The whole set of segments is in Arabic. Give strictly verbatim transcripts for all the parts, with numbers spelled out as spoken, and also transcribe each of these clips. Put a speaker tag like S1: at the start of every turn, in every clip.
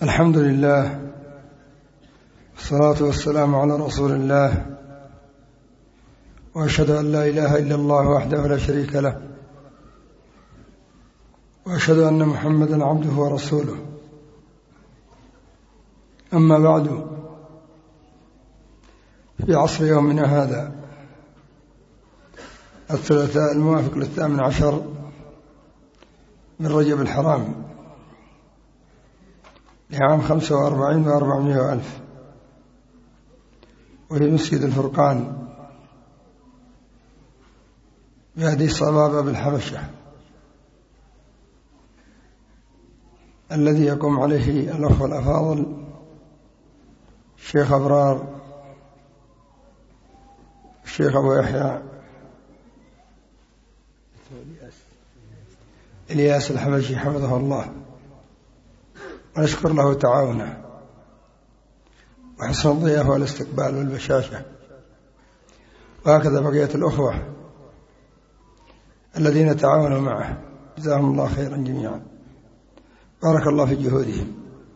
S1: الحمد لله والصلاة والسلام على رسول الله، وأشهد أن لا إله إلا الله وحده لا شريك له، وأشهد أن محمدا عبده ورسوله. أما بعد، في عصر يومنا هذا الثلاثاء الموافق للثامن عشر من رجب الحرام لعام خمسة وأربعين وأربعمائة وألف، وفي مسجد الفرقان بهذه الصبابة بالحبشة الذي يقوم عليه الأخوة الأفاضل الشيخ أبرار الشيخ أبو يحيى إلياس الحبشي حفظه الله، ونشكر له تعاونه وحسن الضيافة والاستقبال والبشاشة، وهكذا بقية الأخوة الذين تعاونوا معه، جزاهم الله خيرا جميعا، بارك الله في جهودهم،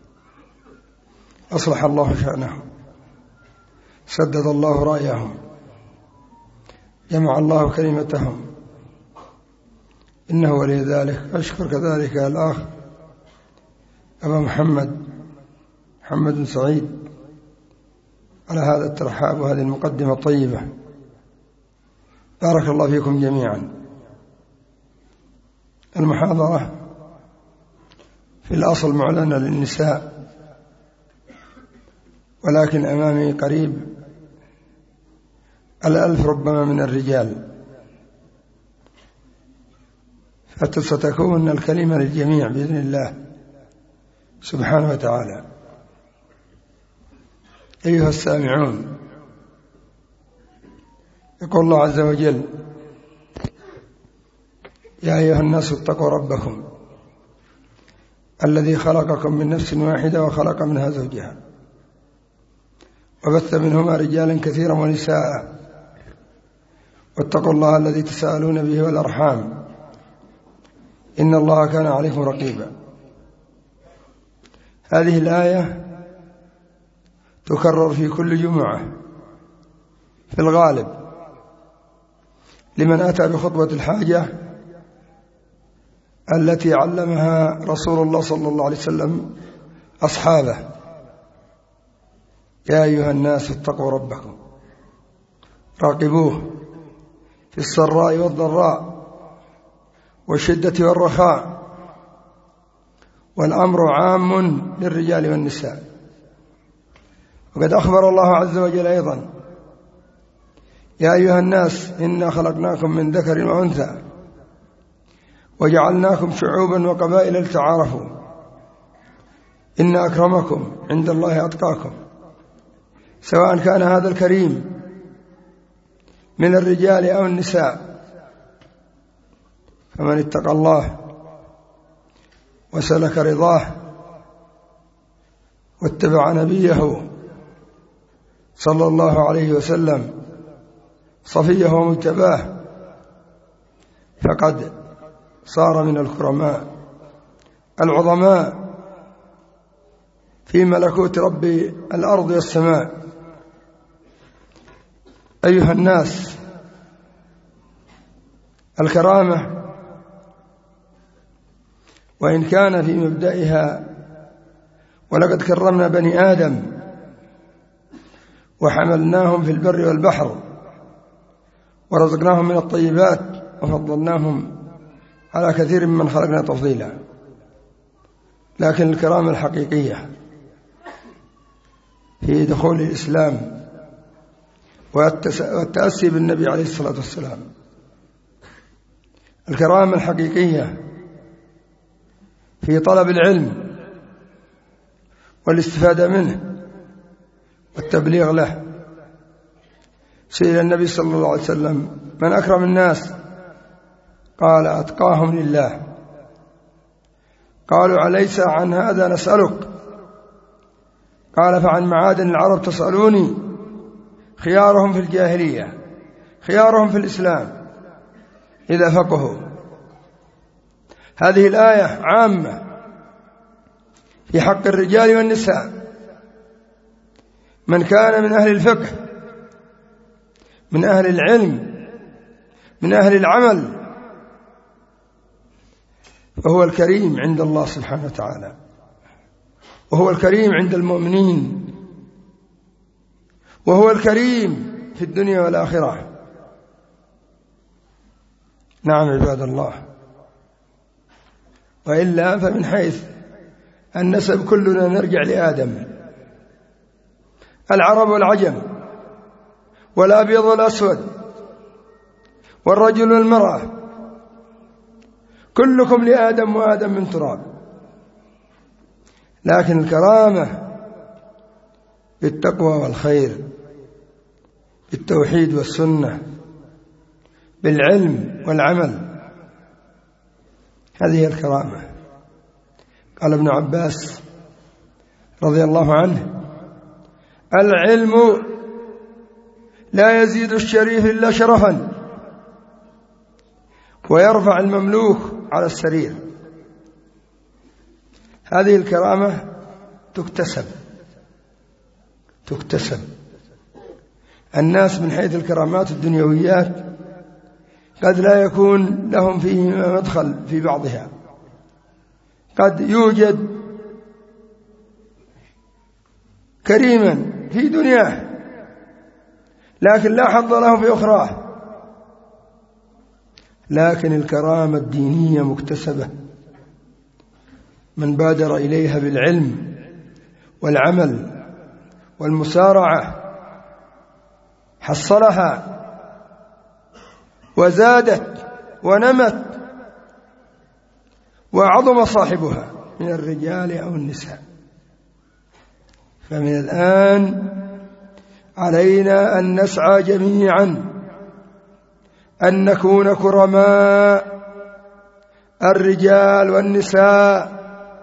S1: أصلح الله شأنهم، سدد الله رأيهم، جمع الله كلمتهم، إنه ولي ذلك. أشكر كذلك الأخ أبا محمد محمد سعيد على هذا الترحاب وهذه المقدمة الطيبة، بارك الله فيكم جميعا. المحاضرة في الأصل معلنة للنساء، ولكن أمامي قريب الألف ربما من الرجال، فستكون الكلمة للجميع بإذن الله سبحانه وتعالى. أيها السامعون، يقول الله عز وجل: يا أيها الناس اتقوا ربكم الذي خلقكم من نفس واحدة وخلق منها زوجها وبث منهما رجالا كثيرا ونساء واتقوا الله الذي تساءلون به والأرحام إن الله كان عليكم رقيبا. هذه الآية تكرر في كل جمعة في الغالب لمن أتى بخطبة الحاجة التي علمها رسول الله صلى الله عليه وسلم أصحابه: يا أيها الناس اتقوا ربكم، راقبوه في السراء والضراء والشدة والرخاء، والأمر عام للرجال والنساء. وقد أخبر الله عز وجل أيضا: يا أيها الناس إنا خلقناكم من ذكر وأنثى وجعلناكم شعوبا وقبائل لتعارفوا إن أكرمكم عند الله أتقاكم. سواء كان هذا الكريم من الرجال أو النساء، فمن اتقى الله وسلك رضاه واتبع نبيه صلى الله عليه وسلم صفيه ومجتباه فقد صار من الكرماء العظماء في ملكوت رب الأرض والسماء. أيها الناس، الكرامة وإن كان في مبدئها ولقد كرمنا بني آدم وحملناهم في البر والبحر ورزقناهم من الطيبات وفضلناهم على كثير ممن خلقنا تفضيلا، لكن الكرامة الحقيقية في دخول الإسلام والتأسي بالنبي عليه الصلاة والسلام. الكرامة الحقيقية في طلب العلم والاستفادة منه والتبليغ له. سئل النبي صلى الله عليه وسلم: من أكرم الناس؟ قال: أتقاهم لله. قالوا: أليس عن هذا نسألك؟ قال: فعن معادن العرب تسألوني، خيارهم في الجاهلية خيارهم في الإسلام إذا فقهوا. هذه الآية عامة في حق الرجال والنساء. من كان من أهل الفقه، من أهل العلم، من أهل العمل، فهو الكريم عند الله سبحانه وتعالى، وهو الكريم عند المؤمنين، وهو الكريم في الدنيا والآخرة. نعم عباد الله. وإلا فمن حيث النسب كلنا نرجع لآدم، العرب والعجم، والأبيض والأسود، والرجل والمرأة، كلكم لآدم وآدم من تراب. لكن الكرامة بالتقوى والخير، بالتوحيد والسنة، بالعلم والعمل، هذه الكرامة. قال ابن عباس رضي الله عنه: العلم لا يزيد الشريف إلا شرفا، ويرفع المملوك على السرير. هذه الكرامة تكتسب تكتسب الناس من حيث الكرامات الدنيويات قد لا يكون لهم فيه مدخل في بعضها. قد يوجد كريما في دنياه لكن لا حظ له في أخراه. لكن الكرامة الدينية مكتسبة، من بادر إليها بالعلم والعمل والمسارعة حصلها وزادت ونمت وعظم صاحبها من الرجال أو النساء. فمن الآن علينا أن نسعى جميعا أن نكون كرماء الرجال والنساء.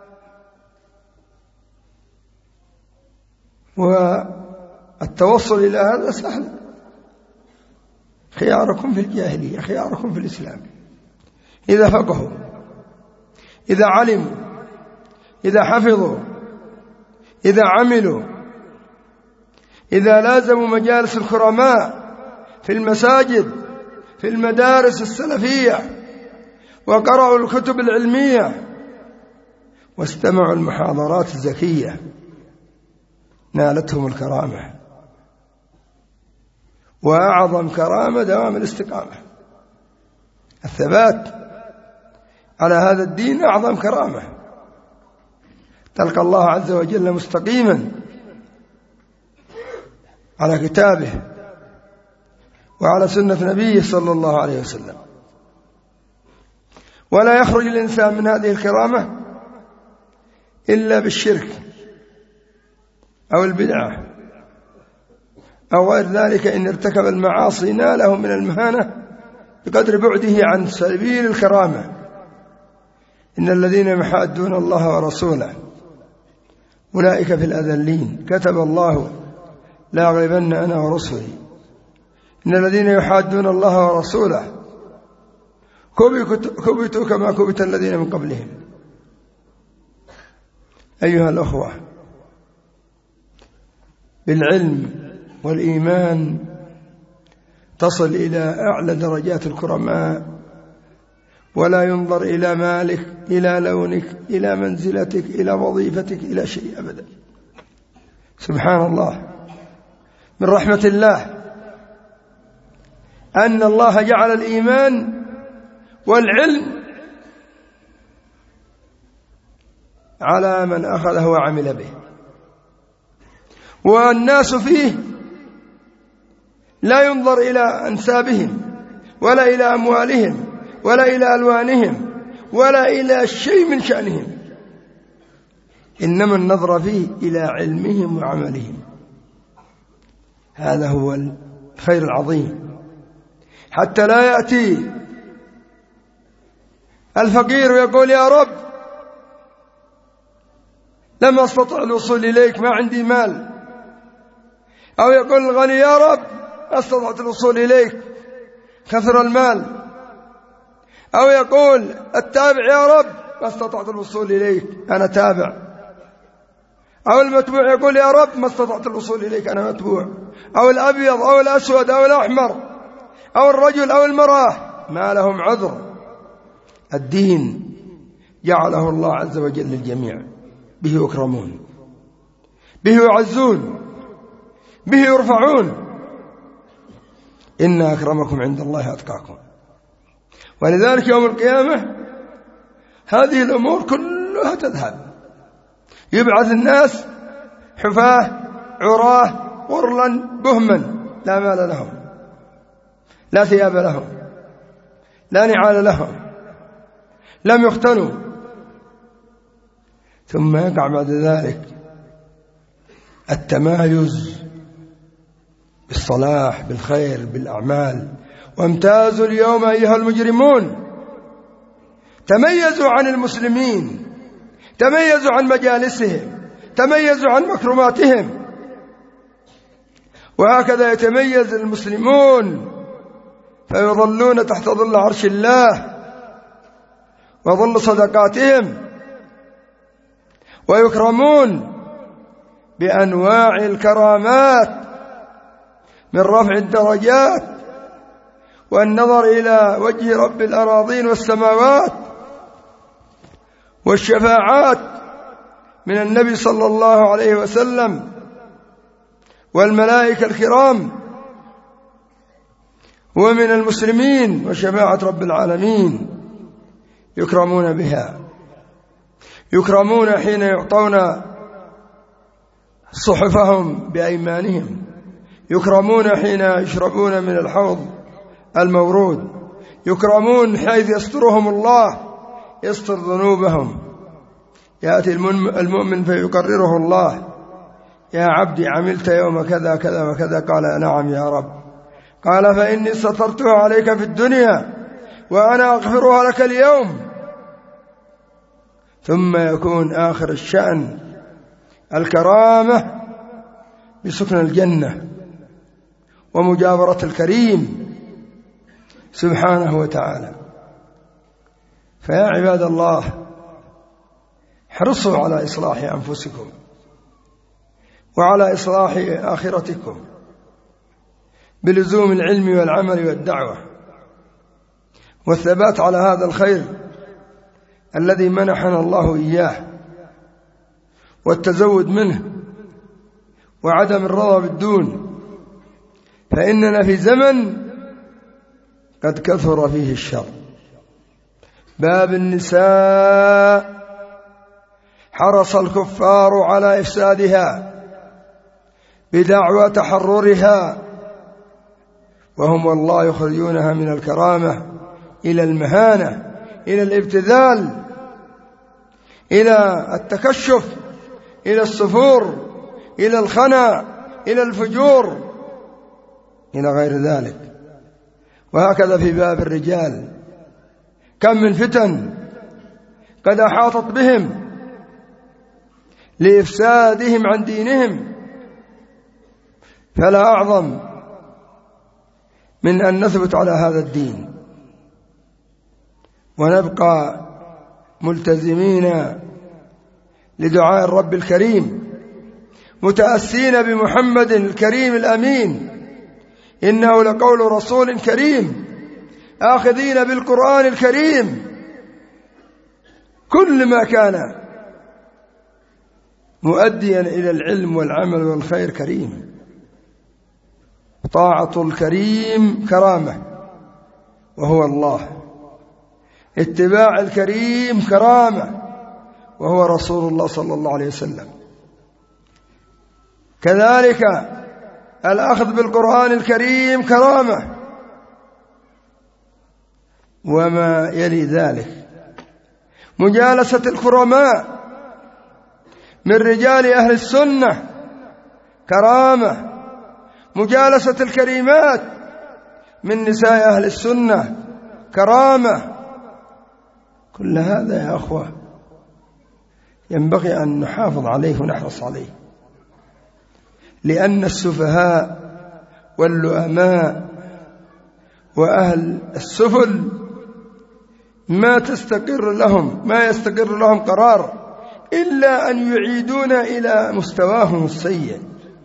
S1: والتوصل إلى هذا سهل. خياركم في الجاهلية خياركم في الإسلام، إذا فقهوا، إذا علموا، إذا حفظوا، إذا عملوا، إذا لازموا مجالس الكرماء في المساجد، في المدارس السلفية، وقرأوا الكتب العلمية، واستمعوا المحاضرات الزكية، نالتهم الكرامة. وأعظم كرامة دوام الاستقامة، الثبات على هذا الدين أعظم كرامة. تلقى الله عز وجل مستقيما على كتابه وعلى سنة نبيه صلى الله عليه وسلم، ولا يخرج الإنسان من هذه الكرامة إلا بالشرك أو البدعة أو غير ذلك. إن ارتكب المعاصي ناله من المهانة بقدر بعده عن سبيل الكرامة. إن الذين يحادون الله ورسوله أولئك في الأذلين، كتب الله لا أغلبن أنا ورسلي. إن الذين يحادون الله ورسوله كبتوا كما كبت الذين من قبلهم. أيها الأخوة، بالعلم والإيمان تصل إلى أعلى درجات الكرماء، ولا ينظر إلى مالك، إلى لونك، إلى منزلتك، إلى وظيفتك، إلى شيء أبدا. سبحان الله، من رحمة الله أن الله جعل الإيمان والعلم على من أخذه وعمل به، والناس فيه لا ينظر إلى أنسابهم ولا إلى أموالهم ولا إلى ألوانهم ولا إلى شيء من شأنهم، إنما النظر فيه إلى علمهم وعملهم. هذا هو الخير العظيم. حتى لا يأتي الفقير ويقول يا رب لم أستطع الوصول إليك، ما عندي مال، أو يقول الغني يا رب استطعت الوصول إليك كثر المال، أو يقول التابع يا رب ما استطعت الوصول إليك أنا تابع. أو المتبوع يقول يا رب ما استطعت الوصول إليك أنا متبوع، أو الأبيض أو الأسود أو الأحمر أو الرجل أو المرأة، ما لهم عذر. الدين جعله الله عز وجل للجميع، به يكرمون، به يعزون، به يرفعون. إن أكرمكم عند الله أتقاكم. ولذلك يوم القيامة هذه الأمور كلها تذهب، يبعث الناس حفاة عراه غرلا بهما لا مال لهم، لا ثياب لهم، لا نعال لهم، لم يختنوا. ثم يقع بعد ذلك التمايز بالصلاح بالخير بالأعمال. وامتازوا اليوم أيها المجرمون، تميزوا عن المسلمين، تميزوا عن مجالسهم، تميزوا عن مكرماتهم. وهكذا يتميز المسلمون فيظلون تحت ظل عرش الله وظل صدقاتهم، ويكرمون بأنواع الكرامات من رفع الدرجات والنظر إلى وجه رب الأراضين والسماوات، والشفاعات من النبي صلى الله عليه وسلم والملائكة الكرام ومن المسلمين، وشفاعة رب العالمين يكرمون بها. يكرمون حين يعطون صحفهم بأيمانهم، يكرمون حين يشربون من الحوض المورود، يكرمون حيث يسترهم الله يستر ذنوبهم. يأتي المؤمن فيقرره الله: يا عبدي عملت يوم كذا كذا وكذا، قال نعم يا رب، قال فإني سترتها عليك في الدنيا وأنا أغفرها لك اليوم. ثم يكون آخر الشأن الكرامة بسكن الجنة ومجاورة الكريم سبحانه وتعالى. فيا عباد الله، احرصوا على إصلاح أنفسكم وعلى إصلاح آخرتكم بلزوم العلم والعمل والدعوة والثبات على هذا الخير الذي منحنا الله إياه، والتزود منه وعدم الرضا بالدون. فإننا في زمن قد كثر فيه الشر. باب النساء حرص الكفار على إفسادها بدعوى تحررها، وهم والله يخرجونها من الكرامة إلى المهانة، إلى الابتذال، إلى التكشف، إلى السفور، إلى الخنا، إلى الفجور، إلى غير ذلك. وهكذا في باب الرجال، كم من فتن قد أحاطت بهم لإفسادهم عن دينهم، فلا أعظم من أن نثبت على هذا الدين ونبقى ملتزمين لدعاء الرب الكريم، متأسين بمحمد الكريم الأمين، إنه لقول رسول كريم، آخذين بالقرآن الكريم. كل ما كان مؤديا إلى العلم والعمل والخير كريم. طاعة الكريم كرامة وهو الله، اتباع الكريم كرامة وهو رسول الله صلى الله عليه وسلم. كذلك الأخذ بالقرآن الكريم كرامة، وما يلي ذلك مجالسة الكرماء من رجال أهل السنة كرامة، مجالسة الكريمات من نساء أهل السنة كرامة. كل هذا يا أخوة ينبغي أن نحافظ عليه ونحرص عليه، لأن السفهاء واللؤماء وأهل السفل ما تستقر لهم ما يستقر لهم قرار إلا أن يعيدون إلى مستواهم السيء،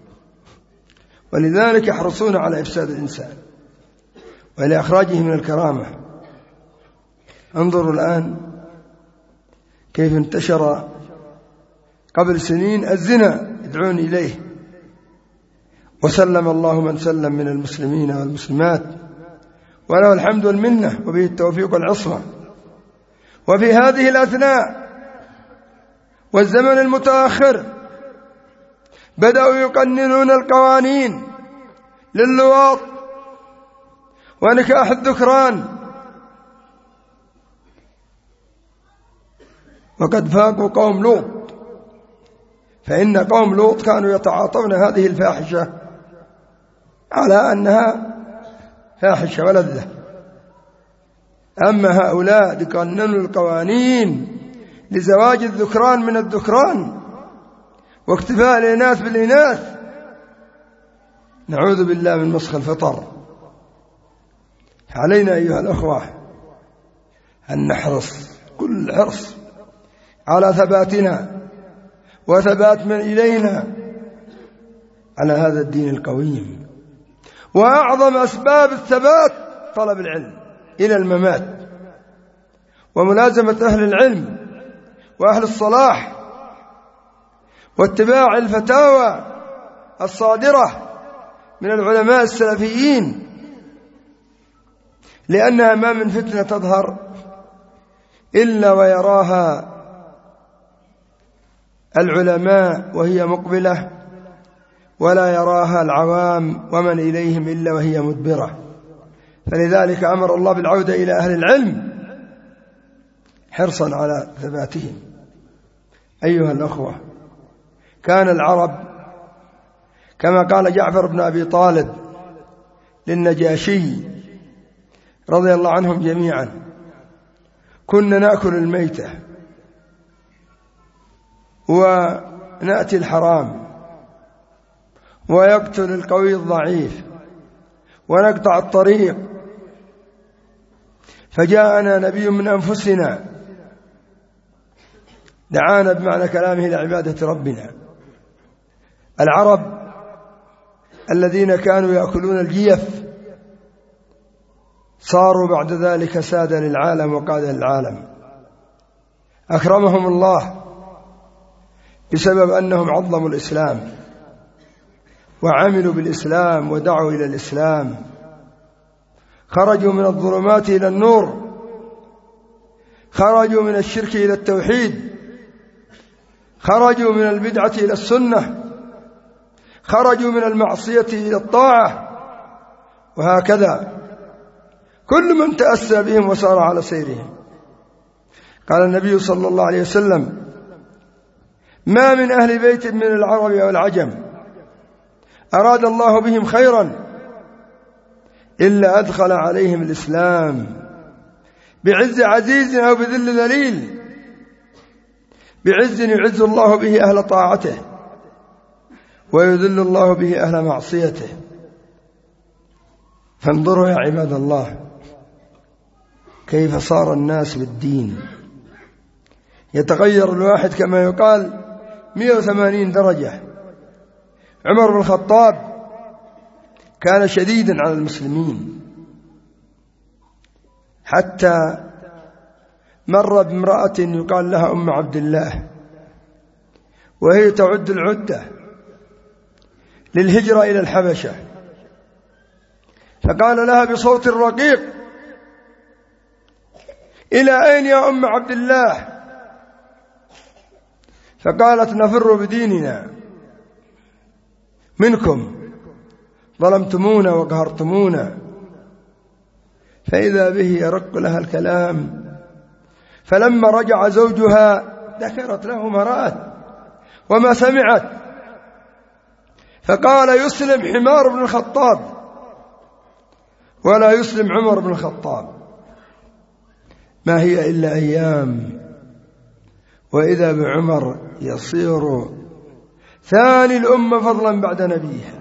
S1: ولذلك يحرصون على إفساد الإنسان وإلى إخراجه من الكرامة. انظروا الآن كيف انتشر قبل سنين الزنا يدعون إليه، وسلم الله من سلم من المسلمين والمسلمات، وله الحمد والمنة وبه التوفيق والعصمة. وفي هذه الأثناء والزمن المتأخر بدأوا يقننون القوانين لللواط ونكاح الذكران، وقد فاقوا قوم لوط، فإن قوم لوط كانوا يتعاطون هذه الفاحشة على أنها فاحشة ولذة. أما هؤلاء يقننوا القوانين لزواج الذكران من الذكران واكتفاء الإناث بالإناث، نعوذ بالله من مسخ الفطر. علينا أيها الأخوة أن نحرص كل حرص على ثباتنا وثبات من إلينا على هذا الدين القويم. وأعظم أسباب الثبات طلب العلم إلى الممات، وملازمة أهل العلم وأهل الصلاح، واتباع الفتاوى الصادرة من العلماء السلفيين، لأنها ما من فتنة تظهر إلا ويراها العلماء وهي مقبلة، ولا يراها العوام ومن إليهم إلا وهي مدبرة. فلذلك أمر الله بالعودة إلى أهل العلم حرصا على ثباتهم. أيها الأخوة، كان العرب كما قال جعفر بن أبي طالب للنجاشي رضي الله عنهم جميعا: كنا نأكل الميتة ونأتي الحرام ويقتل القوي الضعيف ونقطع الطريق، فجاءنا نبي من أنفسنا دعانا بمعنى كلامه إلى عبادة ربنا. العرب الذين كانوا يأكلون الجيف صاروا بعد ذلك سادة للعالم وقادة للعالم، أكرمهم الله بسبب أنهم عظموا الإسلام وعملوا بالإسلام ودعوا إلى الإسلام، خرجوا من الظلمات إلى النور، خرجوا من الشرك إلى التوحيد، خرجوا من البدعة إلى السنة، خرجوا من المعصية إلى الطاعة، وهكذا كل من تأسى بهم وسار على سيرهم. قال النبي صلى الله عليه وسلم: ما من أهل بيت من العرب أو العجم أراد الله بهم خيرا إلا أدخل عليهم الإسلام بعز عزيز أو بذل ذليل، بعز يعز الله به أهل طاعته ويذل الله به أهل معصيته. فانظروا يا عباد الله كيف صار الناس بالدين يتغير الواحد كما يقال مئة وثمانين درجة. عمر بن الخطاب كان شديدا على المسلمين، حتى مر بامرأة يقال لها أم عبد الله وهي تعد العدة للهجرة إلى الحبشة، فقال لها بصوت رقيق: إلى أين يا أم عبد الله؟ فقالت: نفر بديننا منكم، ظلمتمونا وقهرتمونا. فإذا به يرق لها الكلام، فلما رجع زوجها ذكرت له ما رأت وما سمعت، فقال: يسلم حمار بن الخطاب ولا يسلم عمر بن الخطاب، ما هي إلا أيام وإذا بعمر يصير ثاني الأمة فضلا بعد نبيها،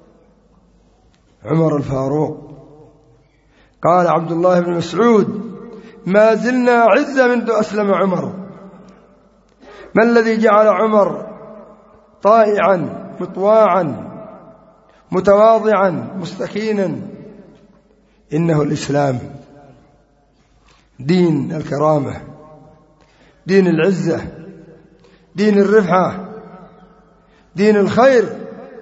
S1: عمر الفاروق. قال عبد الله بن مسعود: ما زلنا عزة منذ أسلم عمر، ما الذي جعل عمر طائعا مطواعا متواضعا مستكينا؟ إنه الإسلام، دين الكرامة، دين العزة، دين الرفعة، دين الخير،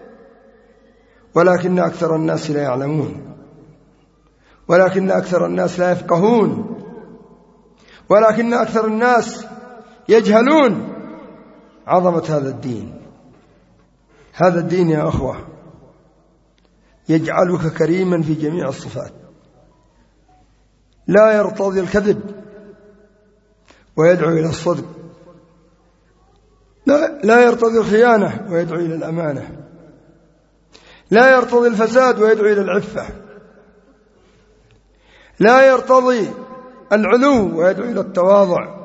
S1: ولكن أكثر الناس لا يعلمون، ولكن أكثر الناس لا يفقهون، ولكن أكثر الناس يجهلون عظمة هذا الدين. هذا الدين يا أخوة يجعلك كريما في جميع الصفات، لا يرتضي الكذب ويدعو إلى الصدق، لا, لا يرتضي الخيانة ويدعو إلى الأمانة، لا يرتضي الفساد ويدعو إلى العفة، لا يرتضي العلو ويدعو إلى التواضع،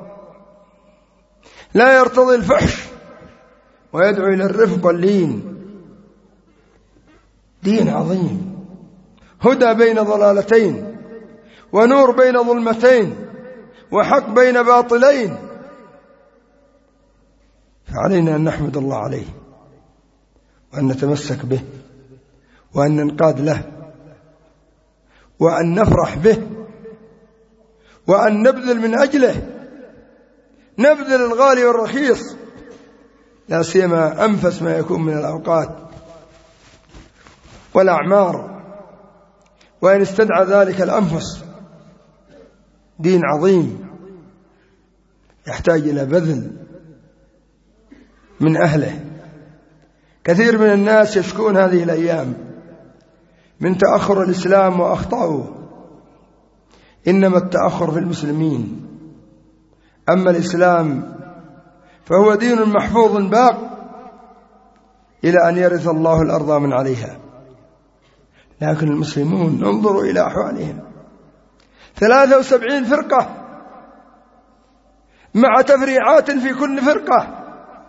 S1: لا يرتضي الفحش ويدعو إلى الرفق واللين. دين عظيم، هدى بين ضلالتين، ونور بين ظلمتين، وحق بين باطلين، فعلينا أن نحمد الله عليه، وأن نتمسك به، وأن ننقاد له، وأن نفرح به، وأن نبذل من أجله، نبذل الغالي والرخيص، لا سيما أنفس ما يكون من الأوقات والأعمار، وإن استدعى ذلك الأنفس. دين عظيم يحتاج إلى بذل من أهله. كثير من الناس يشكون هذه الأيام من تأخر الإسلام وأخطأوا، إنما التأخر في المسلمين، أما الإسلام فهو دين محفوظ باق إلى أن يرث الله الأرض من عليها. لكن المسلمون انظروا إلى أحوالهم، ثلاثة وسبعين فرقة مع تفريعات في كل فرقة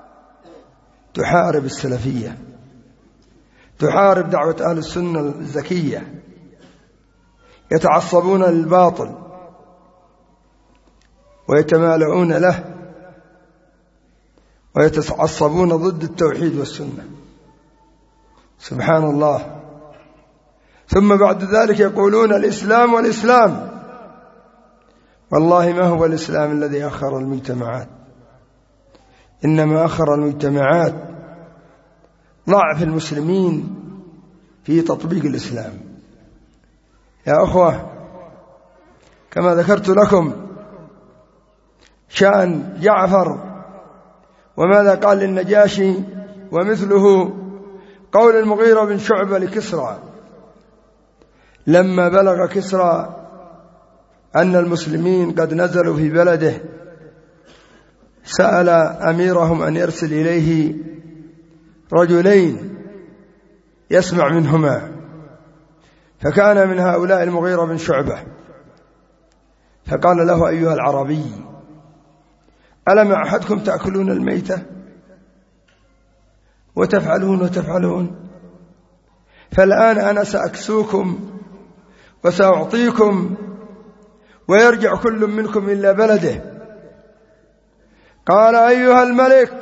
S1: تحارب السلفية، تحارب دعوة أهل السنة الزكية، يتعصبون للباطل ويتمالؤون له، ويتعصبون ضد التوحيد والسنة. سبحان الله. ثم بعد ذلك يقولون الإسلام والإسلام. والله ما هو الإسلام الذي أخر المجتمعات، إنما أخر المجتمعات ضعف المسلمين في تطبيق الإسلام. يا أخوة، كما ذكرت لكم شأن جعفر وماذا قال للنجاشي، ومثله قول المغيرة بن شعبة لكسرى لما بلغ كسرى أن المسلمين قد نزلوا في بلده، سأل أميرهم أن يرسل إليه رجلين يسمع منهما، فكان من هؤلاء المغيرة بن شعبة، فقال له أيها العربي ألم أحدكم تأكلون الميتة وتفعلون وتفعلون، فالآن أنا سأكسوكم وسأعطيكم ويرجع كل منكم إلى بلده. قال أيها الملك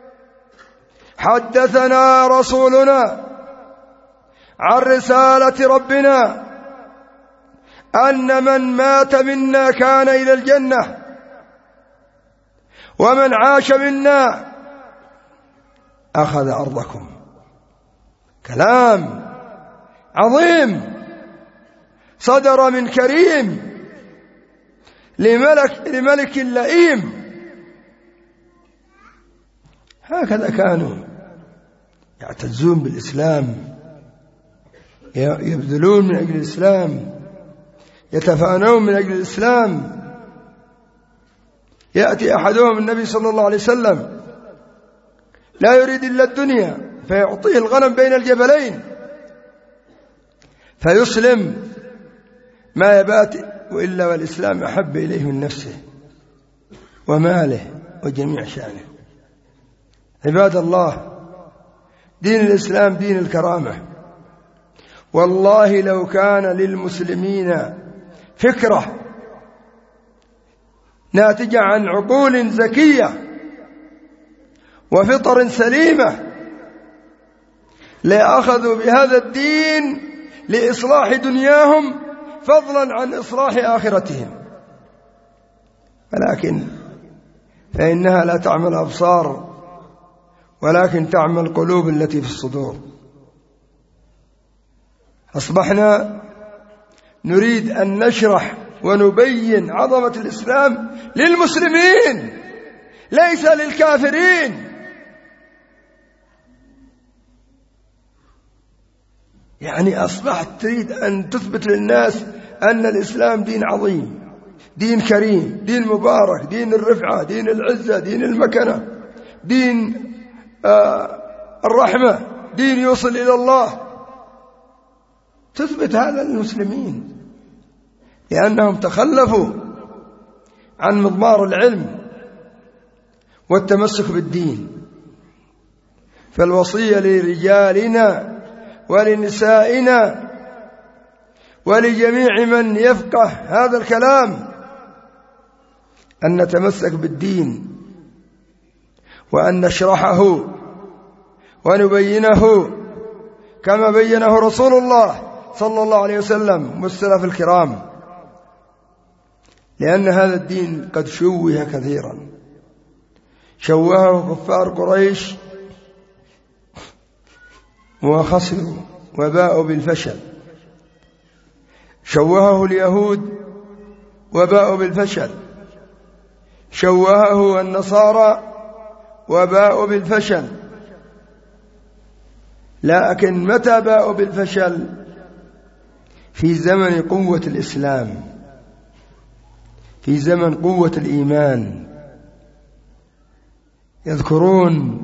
S1: حدثنا رسولنا عن رسالة ربنا أن من مات منا كان إلى الجنة، ومن عاش منا أخذ أرضكم. كلام عظيم صدر من كريم لملك, لملك لئيم. هكذا كانوا يعتزون بالإسلام، يبذلون من أجل الإسلام، يتفانون من أجل الإسلام. يأتي أحدهم النبي صلى الله عليه وسلم لا يريد إلا الدنيا، فيعطيه الغنم بين الجبلين فيسلم ما يبات وإلا والإسلام أحب إليه من نفسه وماله وجميع شأنه. عباد الله، دين الإسلام دين الكرامة. والله لو كان للمسلمين فكرة ناتجة عن عقول زكية وفطر سليمة لأخذوا بهذا الدين لإصلاح دنياهم فضلا عن إصلاح آخرتهم، ولكن فإنها لا تعمل الأبصار ولكن تعمل القلوب التي في الصدور. أصبحنا نريد أن نشرح ونبين عظمة الإسلام للمسلمين ليس للكافرين. يعني أصبحت تريد أن تثبت للناس أن الإسلام دين عظيم، دين كريم، دين مبارك، دين الرفعة، دين العزة، دين المكنة، دين آه الرحمة، دين يوصل إلى الله. تثبت هذا للمسلمين لأنهم تخلفوا عن مضمار العلم والتمسك بالدين. فالوصية لرجالنا ولنسائنا ولجميع من يفقه هذا الكلام أن نتمسك بالدين وأن نشرحه ونبينه كما بينه رسول الله صلى الله عليه وسلم والسلف الكرام، لأن هذا الدين قد شوه كثيرا، شوهه كفار قريش وخسروا وباءوا بالفشل، شوهه اليهود وباءوا بالفشل، شوهه النصارى وباءوا بالفشل. لكن متى باءوا بالفشل؟ في زمن قوة الإسلام، في زمن قوة الإيمان. يذكرون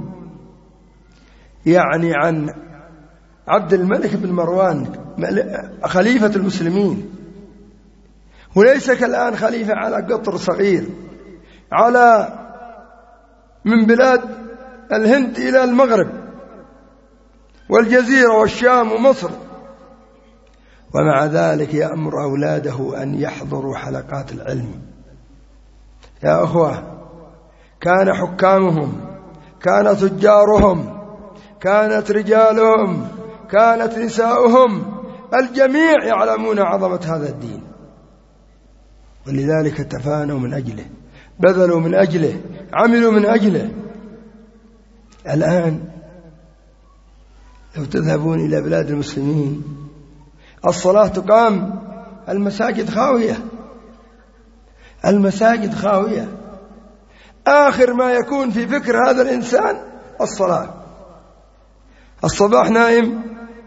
S1: يعني عن عبد الملك بن مروان خليفة المسلمين، وليس كالآن خليفة على قطر صغير، على من بلاد الهند إلى المغرب والجزيرة والشام ومصر، ومع ذلك يأمر أولاده أن يحضروا حلقات العلم. يا أخوة، كان حكامهم، كان تجارهم، كانت رجالهم، كانت نساؤهم، الجميع يعلمون عظمة هذا الدين، ولذلك تفانوا من أجله، بذلوا من أجله، عملوا من أجله. الآن لو تذهبون إلى بلاد المسلمين الصلاة تقام، المساجد خاوية، المساجد خاوية، آخر ما يكون في فكر هذا الإنسان الصلاة. الصباح نائم،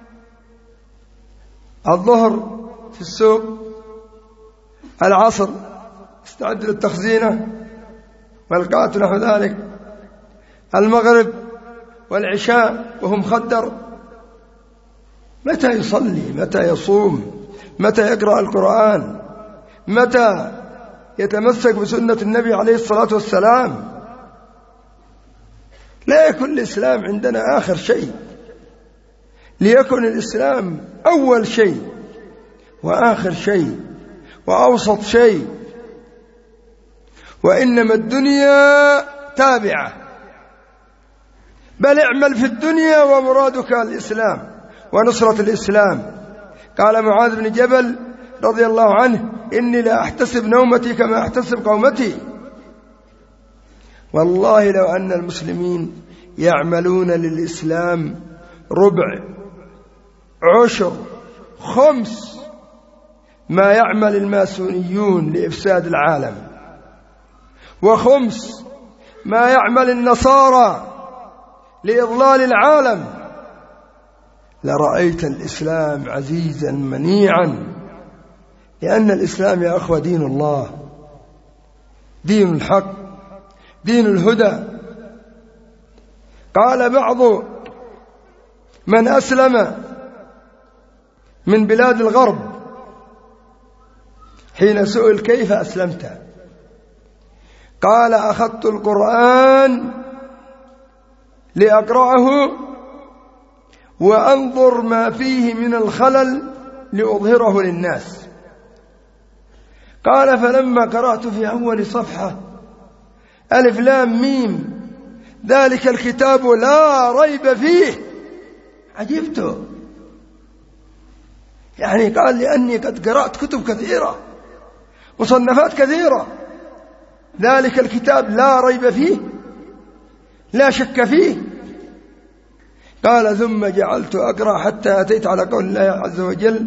S1: الظهر في السوق، العصر استعد للتخزينة والقات نحو ذلك، المغرب والعشاء وهو مخدر. متى يصلي؟ متى يصوم؟ متى يقرأ القرآن؟ متى يتمسك بسنة النبي عليه الصلاة والسلام؟ لا يكون الإسلام عندنا آخر شيء، ليكن الإسلام أول شيء وآخر شيء وأوسط شيء، وإنما الدنيا تابعة، بل اعمل في الدنيا ومرادك الإسلام ونصرة الإسلام. قال معاذ بن جبل رضي الله عنه: إني لا أحتسب نومتي كما أحتسب قومتي. والله لو أن المسلمين يعملون للإسلام ربع، عشر، خمس ما يعمل الماسونيون لإفساد العالم، وخمس ما يعمل النصارى لإضلال العالم، لرأيت الإسلام عزيزا منيعا. لأن الإسلام يا أخوة دين الله، دين الحق، دين الهدى. قال بعض من أسلم من بلاد الغرب حين سئل: كيف أسلمت؟ قال: أخذت القرآن لأقرأه وأنظر ما فيه من الخلل لأظهره للناس. قال: فلما قرأت في أول صفحة ألف لام ميم ذلك الكتاب لا ريب فيه. عجبت، يعني قال لأني قد قرأت كتب كثيرة مصنفات كثيرة، ذلك الكتاب لا ريب فيه لا شك فيه. قال ثم جعلت أقرأ حتى أتيت على قول الله عز وجل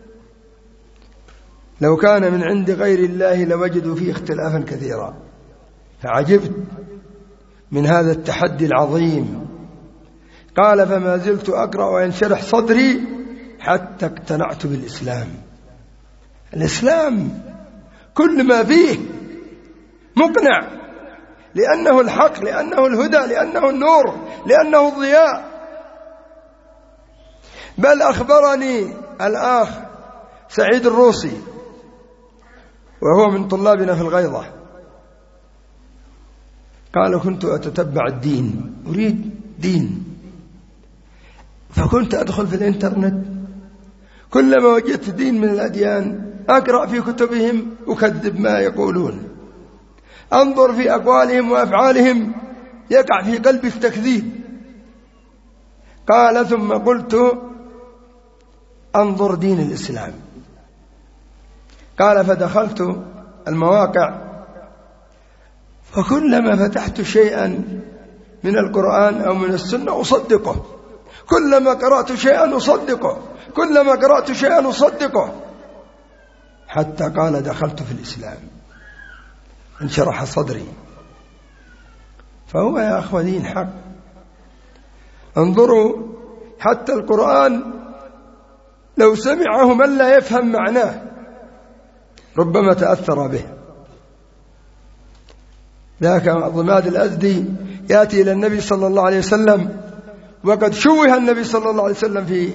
S1: لو كان من عند غير الله لوجدوا فيه اختلافا كثيرا. فعجبت من هذا التحدي العظيم. قال فما زلت أقرأ وينشرح صدري حتى اقتنعت بالإسلام. الإسلام كل ما فيه مقنع، لأنه الحق، لأنه الهدى، لأنه النور، لأنه الضياء. بل أخبرني الأخ سعيد الروسي وهو من طلابنا في الغيضة، قال كنت أتتبع الدين، أريد دين، فكنت أدخل في الإنترنت، كلما وجدت دين من الأديان أقرأ في كتبهم أكذب ما يقولون، أنظر في أقوالهم وأفعالهم يقع في قلبي التكذيب. قال ثم قلت أنظر دين الإسلام. قال فدخلت المواقع، فكلما فتحت شيئا من القرآن أو من السنة أصدقه، كلما قرأت شيئا أصدقه، كلما قرأت شيئا أصدقه، حتى قال دخلت في الإسلام، انشرح صدري. فهو يا أخوة دين حق. انظروا حتى القرآن لو سمعه من لا يفهم معناه ربما تأثر به. ذاك ضماد الأزدي يأتي إلى النبي صلى الله عليه وسلم وقد شوه النبي صلى الله عليه وسلم في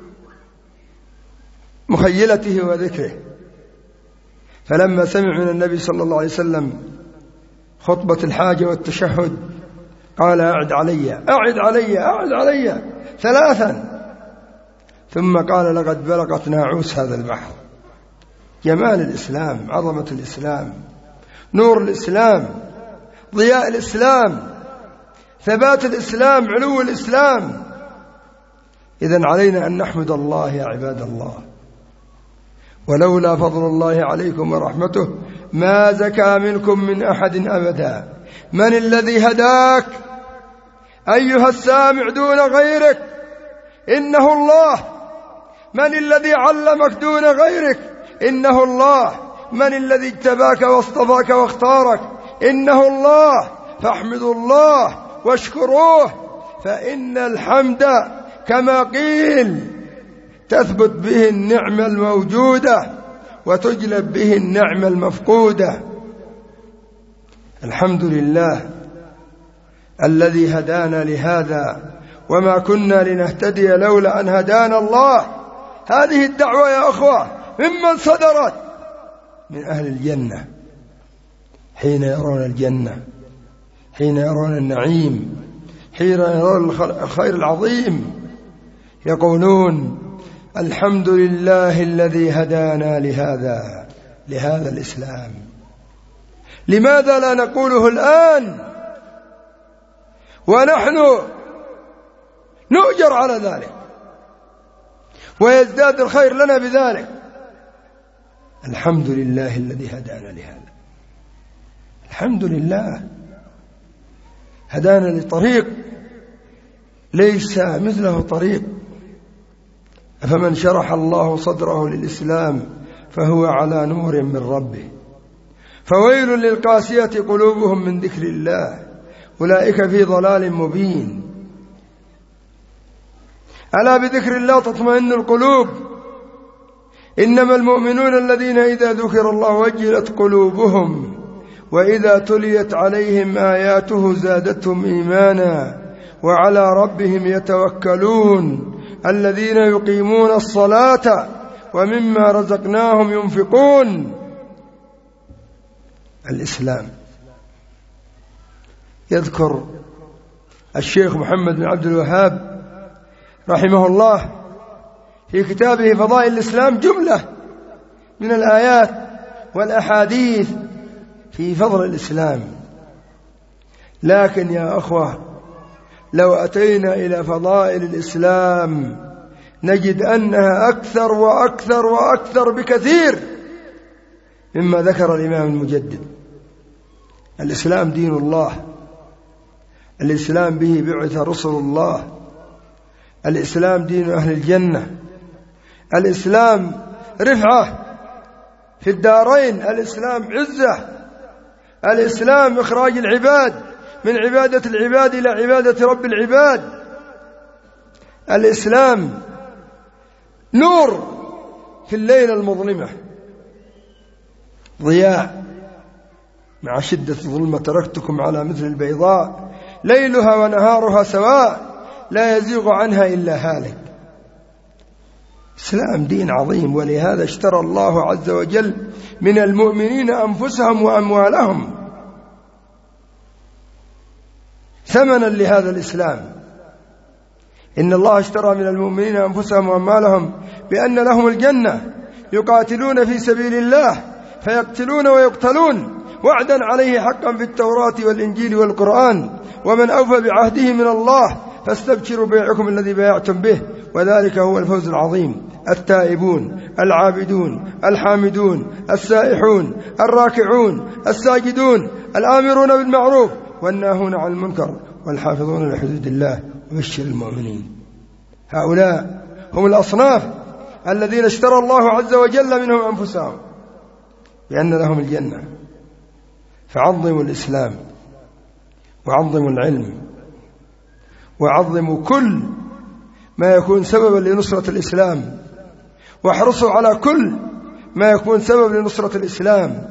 S1: مخيلته وذكره، فلما سمع من النبي صلى الله عليه وسلم خطبة الحاجة والتشهد قال أعد علي أعد علي أعد علي ثلاثا، ثم قال لقد بلغت ناعوس هذا البحر. جمال الإسلام، عظمة الإسلام، نور الإسلام، ضياء الإسلام، ثبات الإسلام، علو الإسلام. إذن علينا أن نحمد الله يا عباد الله. ولولا فضل الله عليكم ورحمته ما زكى منكم من أحد أبدا. من الذي هداك أيها السامع دون غيرك؟ إنه الله. من الذي علمك دون غيرك؟ إنه الله. من الذي اجتباك واصطفاك واختارك؟ إنه الله. فاحمدوا الله واشكروه، فإن الحمد كما قيل تثبت به النعمة الموجودة وتجلب به النعمة المفقودة. الحمد لله الذي هدانا لهذا وما كنا لنهتدي لولا أن هدانا الله. هذه الدعوة يا أخوة ممن صدرت؟ من أهل الجنة، حين يرون الجنة، حين يرون النعيم، حين يرون الخير العظيم، يقولون الحمد لله الذي هدانا لهذا لهذا الإسلام. لماذا لا نقوله الآن ونحن نؤجر على ذلك ويزداد الخير لنا بذلك؟ الحمد لله الذي هدانا لهذا. الحمد لله هدانا لطريق ليس مثله طريق. فمن شرح الله صدره للإسلام فهو على نور من ربه. فويل للقاسية قلوبهم من ذكر الله أولئك في ضلال مبين. ألا بذكر الله تطمئن القلوب. إنما المؤمنون الذين إذا ذكر الله وجلت قلوبهم وإذا تليت عليهم آياته زادتهم إيمانا وعلى ربهم يتوكلون الذين يقيمون الصلاة ومما رزقناهم ينفقون. الإسلام. يذكر الشيخ محمد بن عبد الوهاب رحمه الله في كتابه فضائل الإسلام جملة من الآيات والأحاديث في فضل الإسلام. لكن يا أخوة لو أتينا إلى فضائل الإسلام نجد أنها أكثر وأكثر وأكثر بكثير مما ذكر الإمام المجدد. الإسلام دين الله، الإسلام به بعث رسل الله، الإسلام دين أهل الجنة، الإسلام رفعة في الدارين، الإسلام عزة، الإسلام إخراج العباد من عبادة العباد إلى عبادة رب العباد، الإسلام نور في الليل المظلمة، ضياء مع شدة الظلمة تركتكم على مثل البيضاء ليلها ونهارها سواء لا يزيغ عنها إلا هالك. الإسلام دين عظيم، ولهذا اشترى الله عز وجل من المؤمنين أنفسهم وأموالهم ثمنا لهذا الإسلام. إن الله اشترى من المؤمنين أنفسهم وأموالهم بأن لهم الجنة يقاتلون في سبيل الله فيقتلون ويقتلون وعدا عليه حقا في التوراة والإنجيل والقرآن، ومن أوفى بعهده من الله فاستبشروا بيعكم الذي بايعتم به وذلك هو الفوز العظيم. التائبون العابدون الحامدون السائحون الراكعون الساجدون الآمرون بالمعروف والناهون عن المنكر والحافظون لحدود الله وبشر المؤمنين. هؤلاء هم الأصناف الذين اشترى الله عز وجل منهم أنفسهم بأن لهم الجنة. فعظموا الإسلام وعظموا العلم وعظموا كل ما يكون سببا لنصرة الإسلام، واحرصوا على كل ما يكون سبب لنصرة الإسلام.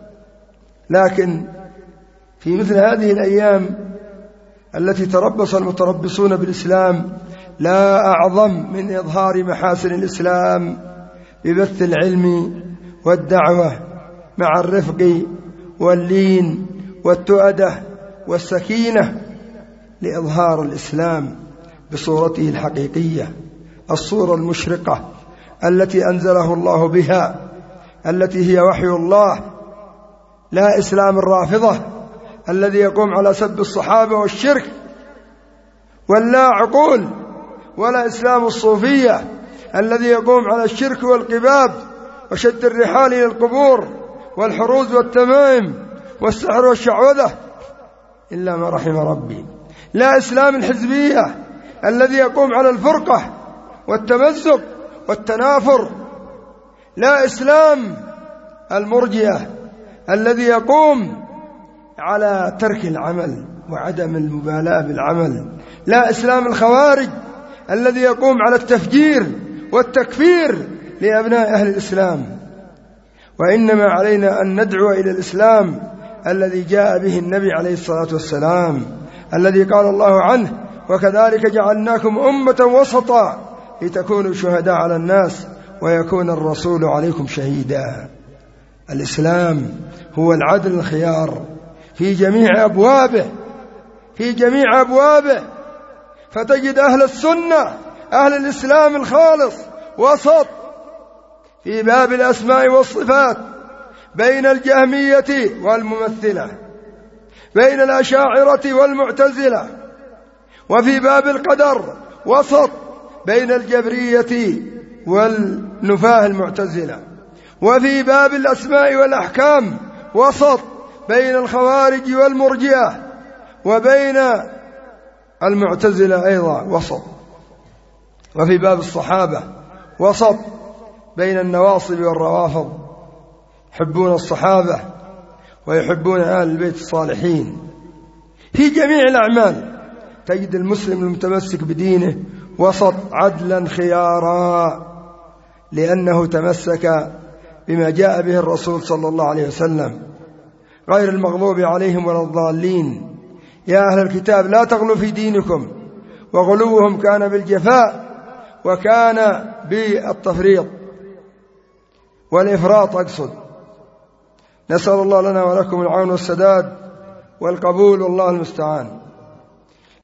S1: لكن في مثل هذه الأيام التي تربص المتربصون بالإسلام لا أعظم من إظهار محاسن الإسلام ببث العلم والدعوة مع الرفق واللين والتؤدة والسكينة لإظهار الإسلام بصورته الحقيقية، الصورة المشرقة التي أنزله الله بها، التي هي وحي الله، لا إسلام الرافضة الذي يقوم على سب الصحابة والشرك واللا عقول، ولا إسلام الصوفية الذي يقوم على الشرك والقباب وشد الرحال إلى القبور والحروز والتمائم والسحر والشعوذة إلا ما رحم ربي، لا إسلام الحزبية الذي يقوم على الفرقة والتمزق والتنافر، لا إسلام المرجئة الذي يقوم على ترك العمل وعدم المبالاة بالعمل، لا إسلام الخوارج الذي يقوم على التفجير والتكفير لأبناء أهل الإسلام. وإنما علينا أن ندعو إلى الإسلام الذي جاء به النبي عليه الصلاة والسلام، الذي قال الله عنه: وكذلك جعلناكم أمة وسطا لتكونوا شهداء على الناس ويكون الرسول عليكم شهيدا. الإسلام هو العدل الخيار في جميع أبوابه في جميع أبوابه فتجد أهل السنة أهل الإسلام الخالص وسط في باب الأسماء والصفات بين الجهمية والممثلة، بين الأشاعرة والمعتزلة، وفي باب القدر وسط بين الجبرية والنفاة المعتزلة، وفي باب الأسماء والأحكام وسط بين الخوارج والمرجئة، وبين المعتزلة أيضا وسط، وفي باب الصحابة وسط بين النواصب والروافض، يحبون الصحابة ويحبون آل البيت الصالحين. في جميع الأعمال تجد المسلم المتمسك بدينه وسط عدلا خيارا، لأنه تمسك بما جاء به الرسول صلى الله عليه وسلم، غير المغضوب عليهم ولا الضالين. يا أهل الكتاب لا تغلوا في دينكم، وغلوهم كان بالجفاء وكان بالتفريط والإفراط أقصد. نسأل الله لنا ولكم العون والسداد والقبول، والله المستعان.